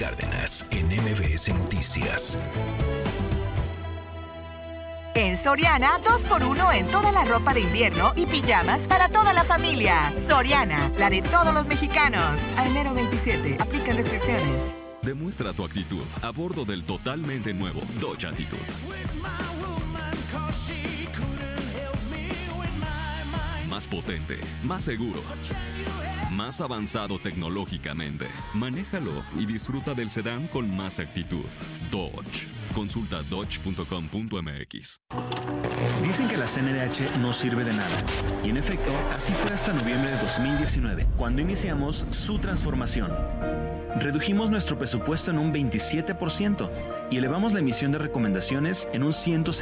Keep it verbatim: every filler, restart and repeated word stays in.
Cárdenas, en M B S Noticias. En Soriana, dos por uno en toda la ropa de invierno y pijamas para toda la familia. Soriana, la de todos los mexicanos. A enero veintisiete, aplican restricciones. Demuestra tu actitud a bordo del totalmente nuevo Dodge Attitude. Más potente, más seguro, más avanzado tecnológicamente. Manéjalo y disfruta del sedán con más actitud. Dodge. Consulta dodge punto com punto m x. Dicen que la C N D H no sirve de nada. Y en efecto, así fue hasta noviembre de dos mil diecinueve, cuando iniciamos su transformación. Redujimos nuestro presupuesto en un veintisiete por ciento y elevamos la emisión de recomendaciones en un ciento setenta por ciento.